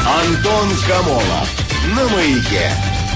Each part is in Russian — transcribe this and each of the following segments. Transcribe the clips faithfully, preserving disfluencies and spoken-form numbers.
Антон Камолов на Маяке.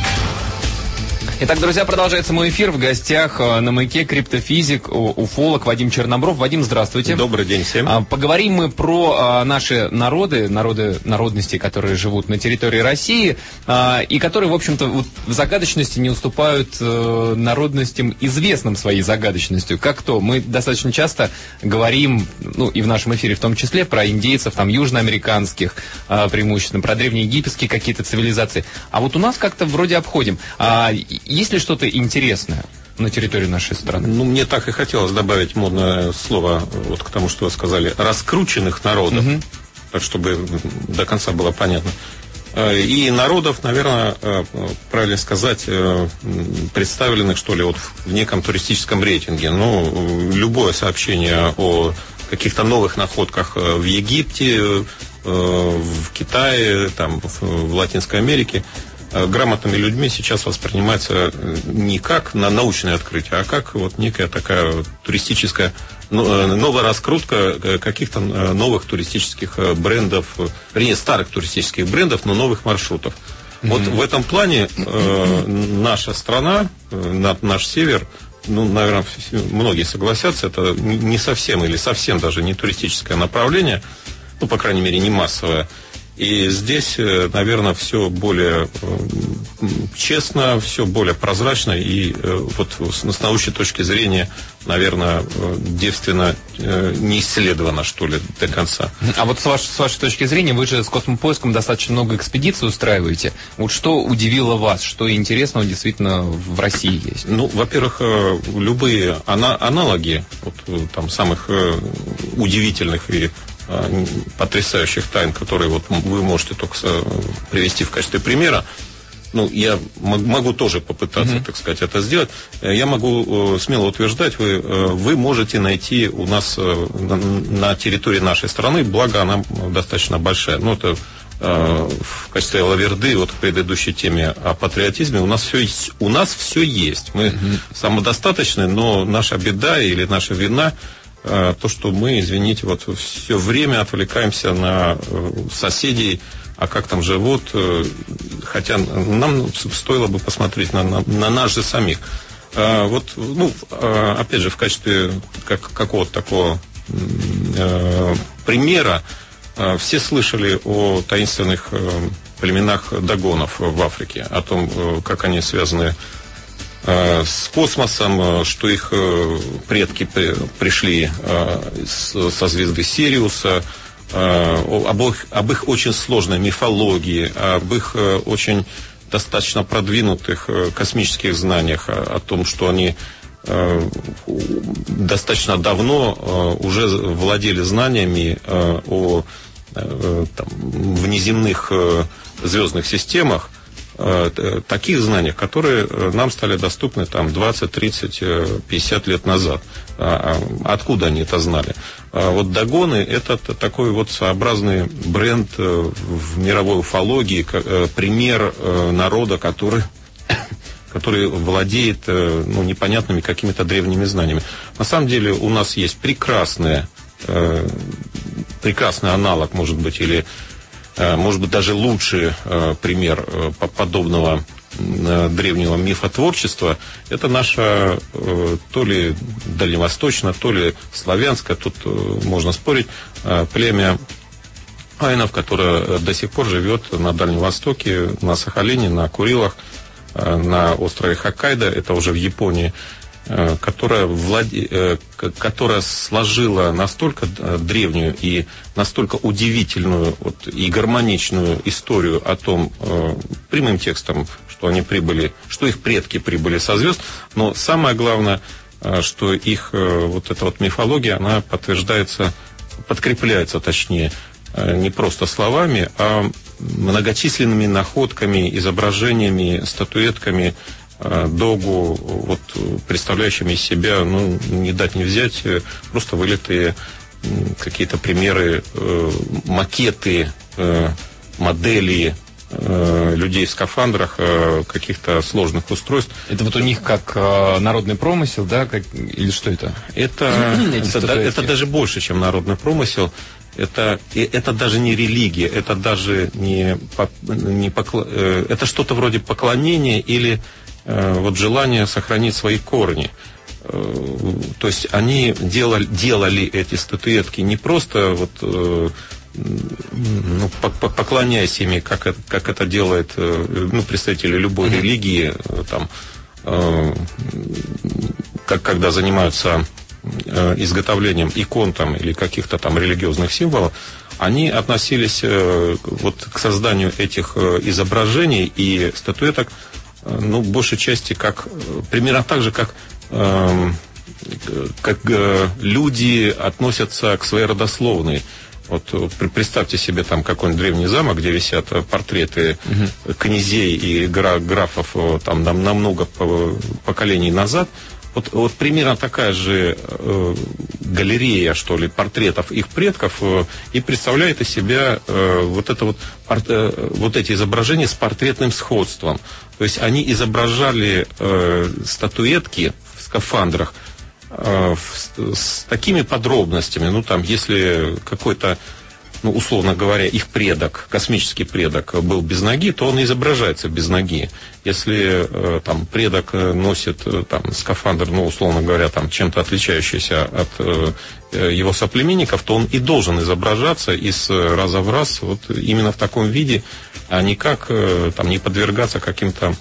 Итак, друзья, продолжается мой эфир. В гостях на Маяке криптофизик, уфолог Вадим Чернобров. Вадим, здравствуйте. Добрый день всем. Поговорим мы про наши народы, народы, народности, которые живут на территории России, и которые, в общем-то, вот в загадочности не уступают народностям, известным своей загадочностью. Как то? Мы достаточно часто говорим, ну и в нашем эфире в том числе, про индейцев, там, южноамериканских, преимущественно, про древнеегипетские какие-то цивилизации. А вот у нас как-то вроде обходим. Есть ли что-то интересное на территории нашей страны? Ну, мне так и хотелось добавить модное слово вот к тому, что вы сказали, раскрученных народов, угу. так, чтобы до конца было понятно. И народов, наверное, правильно сказать, представленных, что ли, вот в неком туристическом рейтинге. Ну, любое сообщение о каких-то новых находках в Египте, в Китае, там, в Латинской Америке, грамотными людьми сейчас воспринимается не как на научное открытие, а как вот некая такая туристическая новая раскрутка каких-то новых туристических брендов, вернее, старых туристических брендов, но новых маршрутов. Mm-hmm. Вот в этом плане э, наша страна, э, наш север, ну, наверное, многие согласятся, это не совсем или совсем даже не туристическое направление, ну, по крайней мере, не массовое. И здесь, наверное, все более честно, все более прозрачно и вот с научной точки зрения, наверное, девственно не исследовано, что ли, до конца. А вот с вашей, с вашей точки зрения, вы же с Космопоиском достаточно много экспедиций устраиваете. Вот что удивило вас, что интересного действительно в России есть? Ну, во-первых, любые аналоги вот, там, самых удивительных и потрясающих тайн, которые вот вы можете только привести в качестве примера. Ну, я могу тоже попытаться, mm-hmm. так сказать, это сделать. Я могу смело утверждать, вы, вы можете найти у нас на, на территории нашей страны, благо она достаточно большая. Ну, это в качестве лаверды вот к предыдущей теме о патриотизме. У нас все есть. У нас все есть. Мы mm-hmm. самодостаточны, но наша беда или наша вина то, что мы, извините, вот все время отвлекаемся на соседей, а как там живут, хотя нам стоило бы посмотреть на, на, на нас же самих. Вот, ну, опять же, в качестве как, какого-то такого э, примера, все слышали о таинственных племенах догонов в Африке, о том, как они связаны с космосом, что их предки пришли со звезды Сириуса, об их, об их очень сложной мифологии, об их очень достаточно продвинутых космических знаниях, о том, что они достаточно давно уже владели знаниями о там, внеземных звездных системах, таких знаний, которые нам стали доступны там двадцать, тридцать, пятьдесят лет назад. Откуда они это знали? Вот догоны – это такой вот своеобразный бренд в мировой уфологии, пример народа, который, который владеет ну, непонятными какими-то древними знаниями. На самом деле у нас есть прекрасный, прекрасный аналог, может быть, или может быть, даже лучший э, пример э, подобного э, древнего мифотворчества – это наша э, то ли дальневосточная, то ли славянская, тут э, можно спорить, э, племя айнов, которое до сих пор живет на Дальнем Востоке, на Сахалине, на Курилах, э, на острове Хоккайдо, это уже в Японии, которая, владе... которая сложила настолько древнюю и настолько удивительную вот, и гармоничную историю о том, прямым текстом, что они прибыли, что их предки прибыли со звезд, но самое главное, что их вот эта вот мифология, она подтверждается, подкрепляется, точнее, не просто словами, а многочисленными находками, изображениями, статуэтками, догу, вот, представляющими из себя, ну, не дать не взять, просто вылитые какие-то примеры, макеты, модели людей в скафандрах, каких-то сложных устройств. Это вот у них как э, народный промысел, да? Как, или что это? Это, это, да, это даже больше, чем народный промысел. Это, это даже не религия, это даже не, не покл... это что-то вроде поклонения или э, вот желание сохранить свои корни. Э, то есть они делали, делали эти статуэтки не просто вот, э, ну, поклоняясь ими, как это, как это делает э, ну, представители любой mm-hmm. религии, там, э, как, когда занимаются изготовлением икон там, или каких-то там религиозных символов, они относились э, вот, к созданию этих э, изображений и статуэток, э, ну, большей части, как, примерно так же, как, э, как э, люди относятся к своей родословной. Вот представьте себе там какой-нибудь древний замок, где висят портреты угу. князей и графов там, на много поколений назад. Вот, вот примерно такая же э, галерея, что ли, портретов их предков э, и представляет из себя э, вот, это вот, порт, э, вот эти изображения с портретным сходством. То есть они изображали э, статуэтки в скафандрах э, в, с такими подробностями. Ну, там, если какой-то, ну, условно говоря, их предок, космический предок был без ноги, то он изображается без ноги. Если э, там предок носит э, там скафандр, ну, условно говоря, там чем-то отличающийся от э, его соплеменников, то он и должен изображаться из раза в раз вот именно в таком виде, а никак э, там не подвергаться каким-то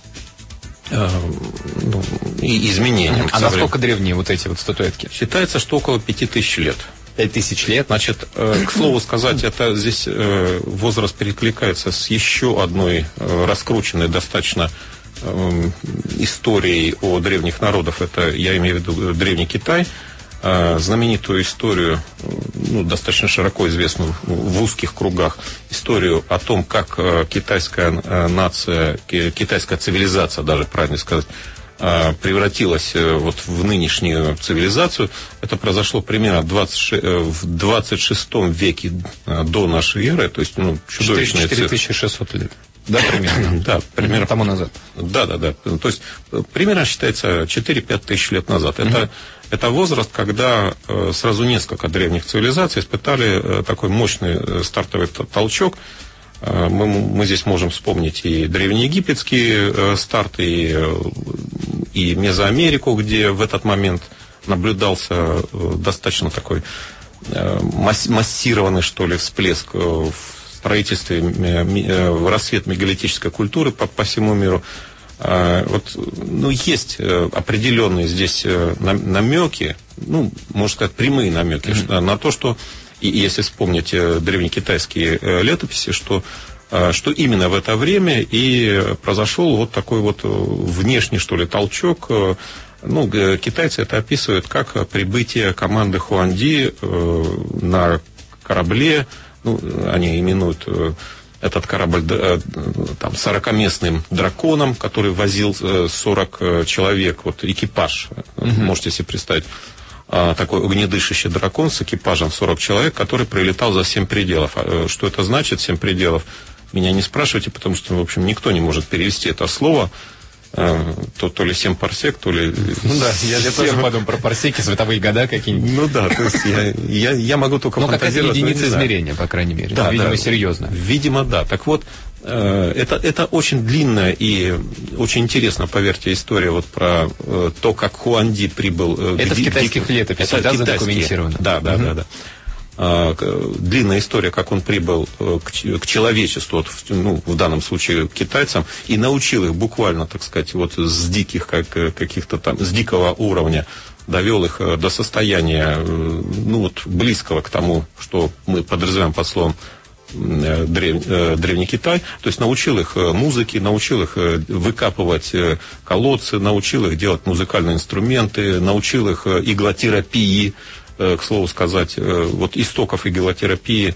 э, ну, изменениям. А насколько древние вот эти вот статуэтки? Считается, что около пяти тысяч лет. Пять тысяч лет. Значит, э, к слову сказать, это здесь э, возраст перекликается с еще одной э, раскрученной достаточно э, историей о древних народах. Это, я имею в виду, Древний Китай. Э, знаменитую историю, ну, достаточно широко известную в узких кругах, историю о том, как э, китайская э, нация, китайская цивилизация, даже правильно сказать, превратилась вот в нынешнюю цивилизацию. Это произошло примерно в двадцать шестом веке до нашей эры, то есть, ну, чудовищная цифра. четыре тысячи шестьсот лет. Да, примерно. Да, примерно. Тому назад. Да, да, да. То есть, примерно считается четыре-пять тысяч лет назад. Это, mm-hmm. это возраст, когда сразу несколько древних цивилизаций испытали такой мощный стартовый толчок. Мы, мы здесь можем вспомнить и древнеегипетские э, старты, и, и Мезоамерику, где в этот момент наблюдался э, достаточно такой э, масс, массированный, что ли, всплеск э, в строительстве, э, э, в расцвет мегалитической культуры по, по всему миру. Э, вот, ну, есть э, определенные здесь э, намеки, ну, можно сказать, прямые намеки mm-hmm. на то, что и если вспомнить древнекитайские летописи, что, что именно в это время и произошел вот такой вот внешний, что ли, толчок. Ну, китайцы это описывают как прибытие команды Хуанди на корабле. Ну, они именуют этот корабль там сорокаместным драконом, который возил сорок человек, вот экипаж, mm-hmm. можете себе представить. Такой огнедышащий дракон с экипажем сорок человек, который прилетал за семь пределов. Что это значит, семь пределов? Меня не спрашивайте, потому что, в общем, никто не может перевести это слово. То, то ли семь парсек, то ли... Ну да, я, я тоже подумал про парсеки, световые года какие-нибудь. Ну да, то есть я, я, я могу только ну, фантазировать. Ну, какая-то единица измерения, по крайней мере. Да, видимо, да, серьезно. Видимо, да. Так вот, это, это очень длинная и очень интересная, поверьте, история вот про то, как Хуанди прибыл... Это в китайских летописях, да, задокументировано? Да, да, угу. да, да. Длинная история, как он прибыл к, к человечеству, вот, ну, в данном случае к китайцам, и научил их буквально, так сказать, вот с диких, как, каких-то там, с дикого уровня, довел их до состояния, ну, вот, близкого к тому, что мы подразумеваем под словом древ, Древний Китай, то есть научил их музыке, научил их выкапывать колодцы, научил их делать музыкальные инструменты, научил их иглотерапии. К слову сказать, вот истоков иглотерапии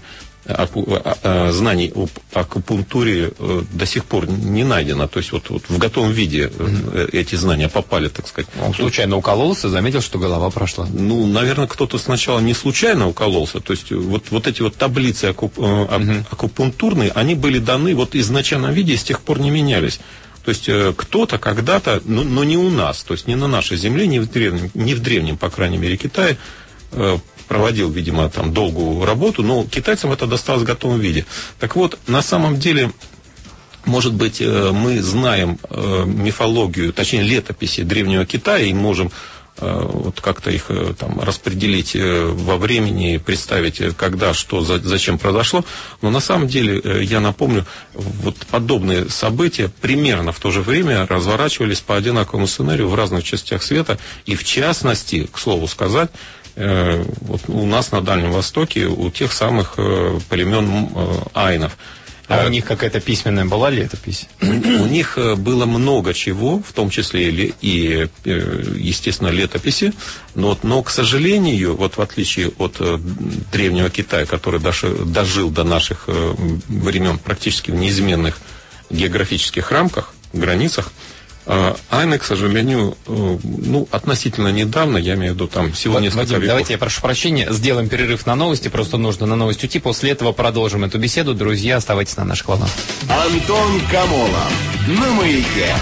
знаний об акупунктуре до сих пор не найдено. То есть вот, вот в готовом виде mm-hmm. эти знания попали, так сказать. Он случайно укололся, заметил, что голова прошла. Ну, наверное, кто-то сначала не случайно укололся. То есть вот, вот эти вот таблицы акуп, mm-hmm. акупунктурные, они были даны вот в изначальном виде и с тех пор не менялись. То есть кто-то когда-то, но, но не у нас, то есть не на нашей земле, не в древнем, не в древнем, по крайней мере, Китае, проводил, видимо, там долгую работу, но китайцам это досталось в готовом виде. Так вот, на самом деле, может быть, мы знаем мифологию, точнее, летописи древнего Китая и можем вот как-то их там распределить во времени, представить, когда, что, зачем произошло. Но на самом деле, я напомню, вот подобные события примерно в то же время разворачивались по одинаковому сценарию в разных частях света. И в частности, к слову сказать, вот у нас на Дальнем Востоке, у тех самых племен айнов. А у них какая-то письменная была летопись? У них было много чего, в том числе и, естественно, летописи, но, но, к сожалению, вот в отличие от древнего Китая, который дожил до наших времен практически в неизменных географических рамках, границах, айны, к сожалению, ну, относительно недавно, я имею в виду там всего Вадим, несколько веков. Давайте я прошу прощения, сделаем перерыв на новости, просто нужно на новость уйти, после этого продолжим эту беседу. Друзья, оставайтесь на наших волнах. Антон Камолов на Маяке.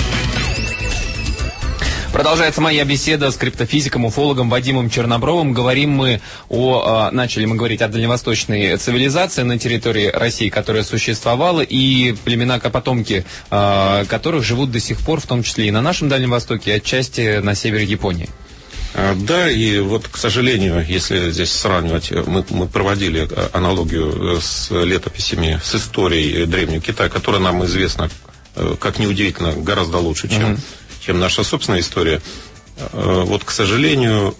Продолжается моя беседа с криптофизиком, уфологом Вадимом Чернобровым. Говорим мы о, начали мы говорить о дальневосточной цивилизации на территории России, которая существовала, и племена-потомки которых живут до сих пор, в том числе и на нашем Дальнем Востоке, и отчасти на севере Японии. Да, и вот, к сожалению, если здесь сравнивать, мы, мы проводили аналогию с летописями, с историей Древнего Китая, которая нам известна, как неудивительно, гораздо лучше, чем... Mm-hmm. чем наша собственная история. Вот, к сожалению,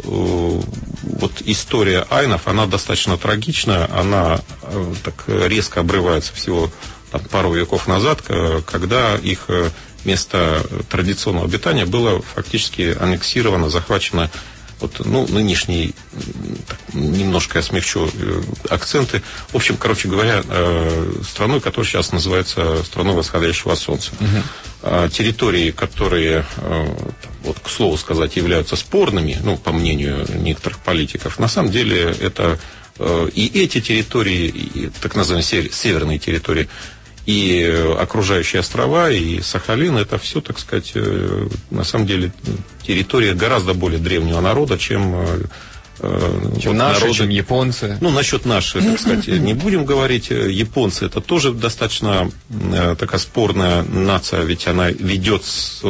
вот история айнов, она достаточно трагичная, она так резко обрывается всего там, пару веков назад, когда их место традиционного обитания было фактически аннексировано, захвачено. Вот, ну, нынешний, так, немножко я смягчу акценты. В общем, короче говоря, страной, которая сейчас называется страной восходящего солнца. Uh-huh. Территории, которые, вот, к слову сказать, являются спорными, ну, по мнению некоторых политиков, на самом деле это и эти территории, и так называемые северные территории, и окружающие острова, и Сахалин, это все, так сказать, на самом деле территория гораздо более древнего народа, чем, чем вот наши, народы, чем японцы. Ну, насчет наших, так сказать, не будем говорить. Японцы, это тоже достаточно такая спорная нация, ведь она ведет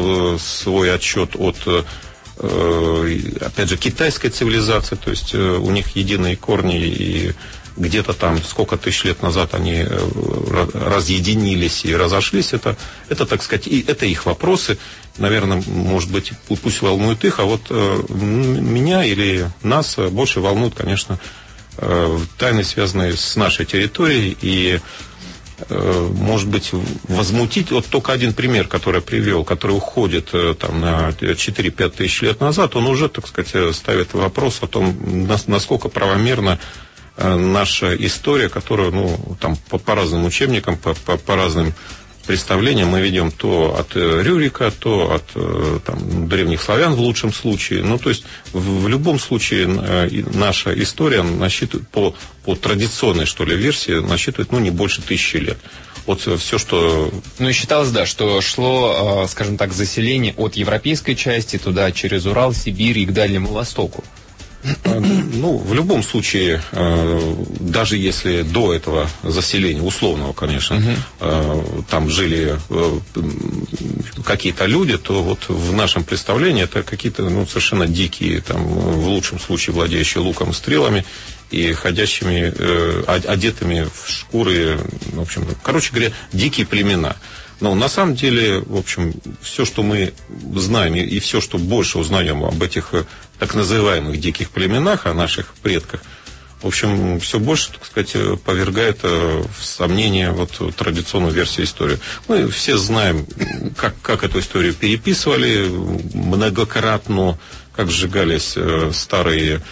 свой отсчет от, опять же, китайской цивилизации, то есть у них единые корни, и где-то там сколько тысяч лет назад они разъединились и разошлись. Это, это, так сказать, и это их вопросы. Наверное, может быть, пусть волнует их, а вот э, меня или нас больше волнуют, конечно, э, тайны, связанные с нашей территорией. И, э, может быть, возмутить. Вот только один пример, который я привел, который уходит э, там, на четыре-пять тысяч лет назад, он уже, так сказать, ставит вопрос о том, насколько правомерно наша история, которую, ну, там, по, по разным учебникам, по, по, по разным представлениям мы ведем то от Рюрика, то от там, древних славян в лучшем случае. Ну, то есть, в, в любом случае наша история насчитывает, по, по традиционной, что ли, версии, насчитывает, ну, не больше тысячи лет. Вот все, что... Ну, и считалось, да, что шло, скажем так, заселение от европейской части туда, через Урал, Сибирь и к Дальнему Востоку. Ну, в любом случае, даже если до этого заселения, условного, конечно, uh-huh. там жили какие-то люди, то вот в нашем представлении это какие-то, ну, совершенно дикие, там, в лучшем случае владеющие луком и стрелами и ходящими, одетыми в шкуры, в общем, короче говоря, дикие племена. Но на самом деле, в общем, все, что мы знаем, и все, что больше узнаем об этих так называемых диких племенах, о наших предках, в общем, все больше, так сказать, повергает в сомнение вот традиционную версию истории. Мы все знаем, как, как эту историю переписывали многократно, как сжигались старые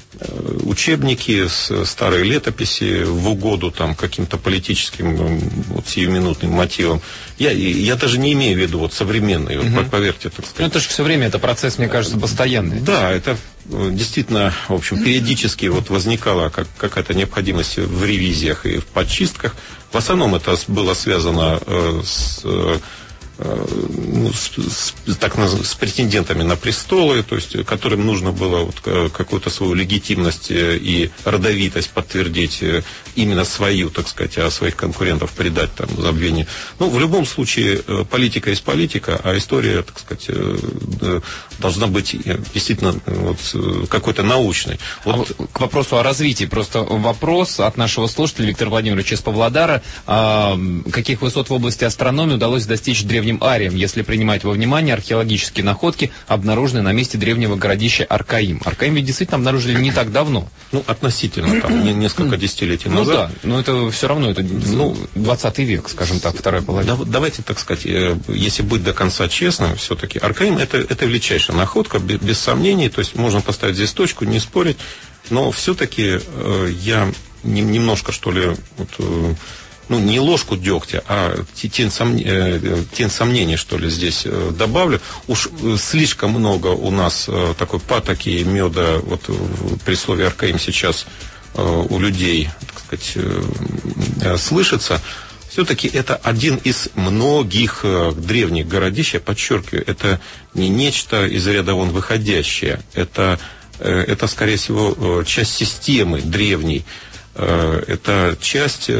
учебники, старые летописи в угоду там, каким-то политическим вот, сиюминутным мотивам. Я, я даже не имею в виду вот, современные, угу. вот, поверьте, так сказать. Ну, это же все время, это процесс, мне кажется, постоянный. Да, это действительно, в общем, периодически вот, возникала как, какая-то необходимость в ревизиях и в подчистках. В основном это было связано э, с... Ну, с, с, так, с претендентами на престолы, то есть, которым нужно было вот, какую-то свою легитимность и родовитость подтвердить, именно свою, так сказать, а своих конкурентов предать там забвению. Ну, в любом случае, политика есть политика, а история, так сказать, должна быть действительно вот, какой-то научной. Вот. А к вопросу о развитии. Просто вопрос от нашего слушателя Виктора Владимировича из Павлодара. А, каких высот в области астрономии удалось достичь древним ариям, если принимать во внимание археологические находки, обнаруженные на месте древнего городища Аркаим. Аркаим ведь действительно обнаружили не так давно. Ну, относительно, там, несколько десятилетий назад. Ну да, но это все равно, это ну, двадцатый век, скажем так, вторая половина. Да, давайте, так сказать, если быть до конца честным, все-таки Аркаим это, это величайшая находка, без, без сомнений, то есть можно поставить здесь точку, не спорить, но все-таки э, я не, немножко, что ли, вот, э, ну, не ложку дегтя, а тень, сомне, э, тень сомнений, что ли, здесь э, добавлю. Уж слишком много у нас э, такой патоки и меда, вот при слове Аркаим сейчас э, у людей, так сказать, э, э, слышится. Все-таки это один из многих э, древних городищ, я подчеркиваю, это не нечто из ряда вон выходящее, это, э, это скорее всего, э, часть системы древней. Это часть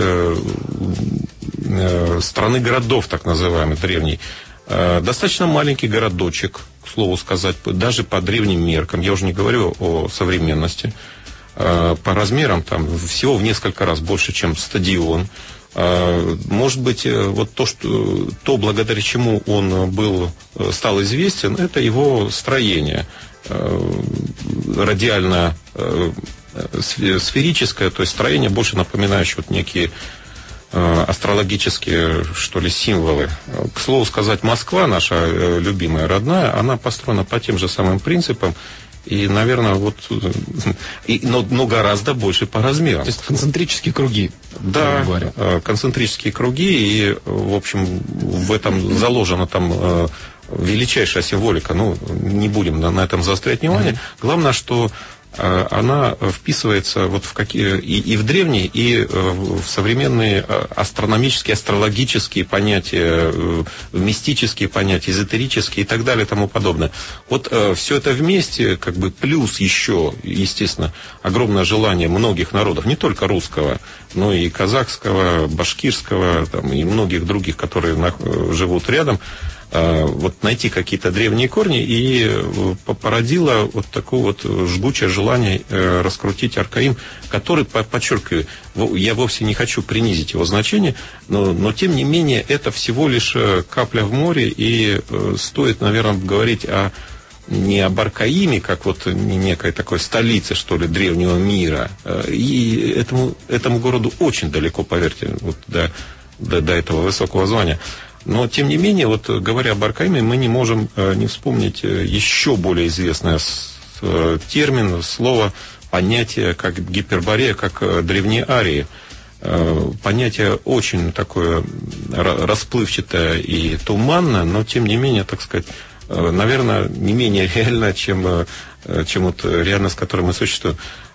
страны городов, так называемой, древней. Достаточно маленький городочек, к слову сказать, даже по древним меркам. Я уже не говорю о современности. По размерам там всего в несколько раз больше, чем стадион. Может быть, вот то, что, то, благодаря чему он был, стал известен, это его строение. Радиально сферическое, то есть строение, больше напоминающее вот некие э, астрологические, что ли, символы. К слову сказать, Москва, наша э, любимая, родная, она построена по тем же самым принципам, и, наверное, вот, и, но, но гораздо больше по размерам. То есть концентрические круги. Да, э, концентрические круги, и, в общем, в этом заложена там э, величайшая символика. Ну, не будем на, на этом заострять внимание. Mm-hmm. Главное, что она вписывается вот в какие, и, и в древние, и в современные астрономические, астрологические понятия, мистические понятия, эзотерические и так далее и тому подобное. Вот все это вместе, как бы плюс еще, естественно, огромное желание многих народов, не только русского, но и казахского, башкирского, там, и многих других, которые живут рядом, вот найти какие-то древние корни, и породило вот такое вот жгучее желание раскрутить Аркаим, который, подчеркиваю, я вовсе не хочу принизить его значение, но, но тем не менее это всего лишь капля в море, и стоит, наверное, говорить о не об Аркаиме, как вот некой такой столице, что ли, древнего мира. И этому, этому городу очень далеко, поверьте, вот до, до, до этого высокого звания. Но, тем не менее, вот говоря об Аркаиме, мы не можем э, не вспомнить еще более известное с, э, термин, слово, понятие, как гиперборея, как э, древние арии. Э, понятие очень такое расплывчатое и туманное, но, тем не менее, так сказать, э, наверное, не менее реально, чем, э, чем вот реальность, в которой мы существуем.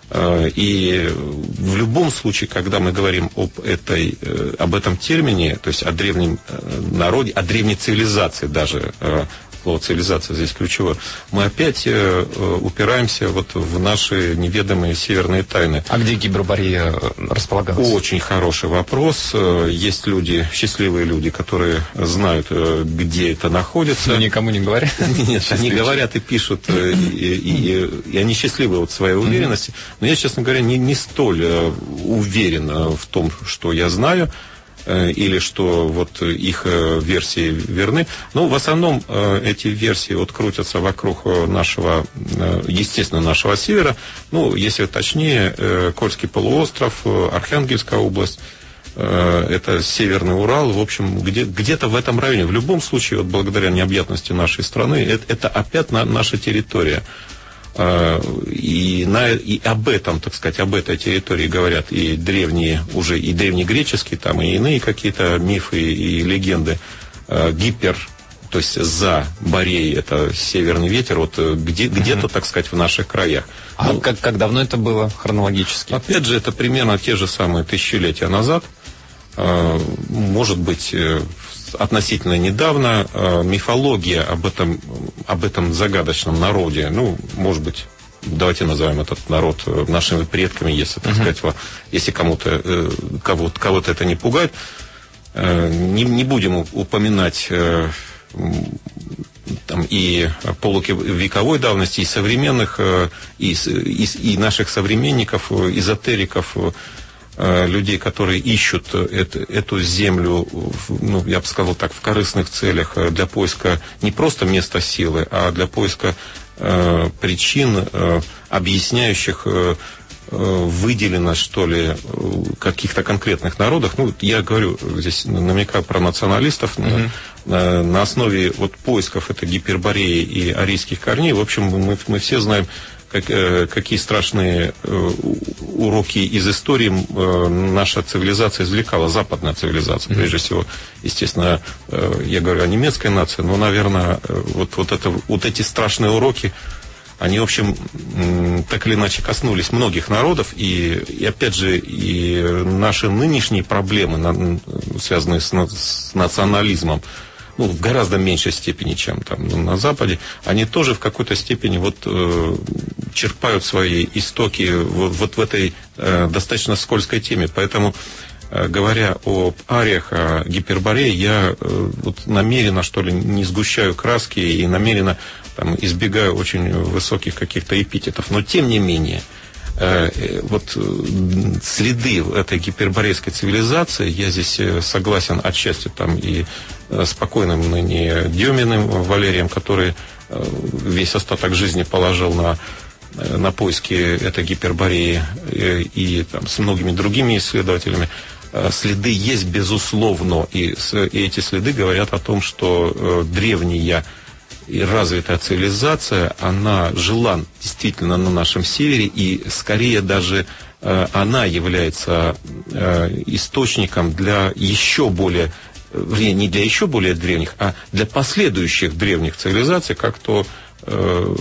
И в любом случае, когда мы говорим об, этой, об этом термине, то есть о древнем народе, о древней цивилизации даже, слово цивилизация здесь ключевое, мы опять упираемся вот в наши неведомые северные тайны. А где Гиперборея располагалась? Очень хороший вопрос. Есть люди, счастливые люди, которые знают, где это находится. Но никому не говорят? Нет, они говорят и пишут, и, и, и они счастливы от своей уверенности. Но я, честно говоря, не, не столь уверен в том, что я знаю, или что вот их версии верны. Но в основном эти версии вот крутятся вокруг нашего, естественно, нашего севера. Ну, если точнее, Кольский полуостров, Архангельская область, это Северный Урал, в общем, где, где-то в этом районе. В любом случае, вот благодаря необъятности нашей страны, это, это опять на, наша территория. И, на, и об этом, так сказать, об этой территории говорят и древние, уже и древнегреческие, там, и иные какие-то мифы и легенды. Гипер, то есть за Бореей, это северный ветер, вот где, где-то, так сказать, в наших краях. А ну, как, как давно это было хронологически? Опять же, это примерно те же самые тысячелетия назад. Может быть, относительно недавно мифология об этом, об этом загадочном народе, ну, может быть, давайте назовем этот народ нашими предками, если, так uh-huh. сказать, если кому-то, кого-то, кого-то это не пугает. Не, не будем упоминать там, и полувековой давности, и современных, и, и, и наших современников, эзотериков, людей, которые ищут это, эту землю, ну, я бы сказал так, в корыстных целях, для поиска не просто места силы, а для поиска э, причин, э, объясняющих э, выделенность, что ли, каких-то конкретных народов. Ну, я говорю здесь, намекаю про националистов, mm-hmm. на, на основе вот поисков этой Гипербореи и арийских корней. В общем, мы, мы все знаем, как, какие страшные уроки из истории наша цивилизация извлекала, западная цивилизация, mm-hmm. прежде всего, естественно, я говорю о немецкой нации, но, наверное, вот, вот, это, вот эти страшные уроки, они, в общем, так или иначе коснулись многих народов, и, и опять же, и наши нынешние проблемы, связанные с, с национализмом, ну, в гораздо меньшей степени, чем там на Западе, они тоже в какой-то степени вот э, черпают свои истоки вот, вот в этой э, достаточно скользкой теме. Поэтому, э, говоря об ариях, о Гиперборее, я э, вот намеренно, что ли, не сгущаю краски и намеренно там, избегаю очень высоких каких-то эпитетов. Но, тем не менее, э, э, вот э, следы этой гиперборейской цивилизации, я здесь согласен отчасти там и спокойным ныне Деминым Валерием, который весь остаток жизни положил на, на поиски этой Гипербореи, и, и там, с многими другими исследователями. Следы есть, безусловно, и, и эти следы говорят о том, что древняя и развитая цивилизация, она жила действительно на нашем севере, и скорее даже она является источником для еще более не для еще более древних, а для последующих древних цивилизаций, как то э,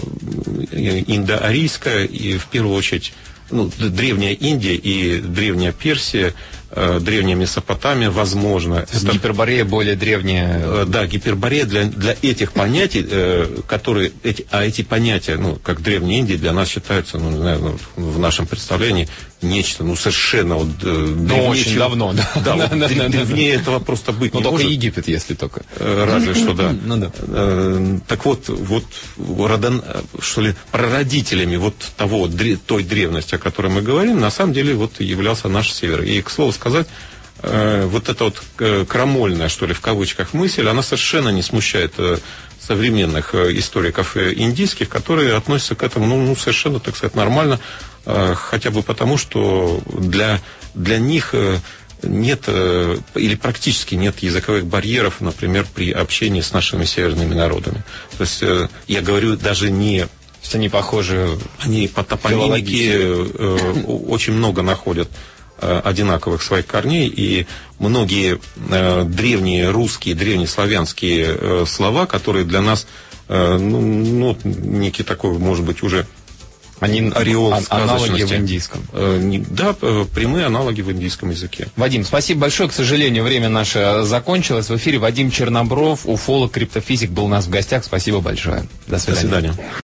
индоарийская и, в первую очередь, ну, древняя Индия и древняя Персия, э, древняя Месопотамия, возможно. Это... Гиперборея более древняя. Э, да, Гиперборея для, для этих понятий, э, которые, эти, а эти понятия, ну, как древняя Индия, для нас считаются, ну, не знаю, ну, в нашем представлении, нечто, ну, совершенно вот, ну, очень давно, да. Да, вот, древнее этого просто быть не может. Ну, только Египет, если только. Разве что, да. Ну, да. Так вот, вот, что ли, прародителями вот того, той древности, о которой мы говорим, на самом деле, вот, являлся наш север. И, к слову сказать, вот эта вот крамольная, что ли, в кавычках мысль, она совершенно не смущает современных историков индийских, которые относятся к этому, ну, ну совершенно, так сказать, нормально, хотя бы потому, что для, для них нет или практически нет языковых барьеров, например, при общении с нашими северными народами. То есть я говорю даже не... То есть они похожи... Они по топонимике очень много находят одинаковых своих корней, и многие древние русские, древнеславянские слова, которые для нас, ну, ну некий такой, может быть, уже... Они ореол аналоги в индийском. Да, прямые аналоги в индийском языке. Вадим, спасибо большое. К сожалению, время наше закончилось. В эфире Вадим Чернобров, уфолог, криптофизик, был у нас в гостях. Спасибо большое. До свидания. До свидания.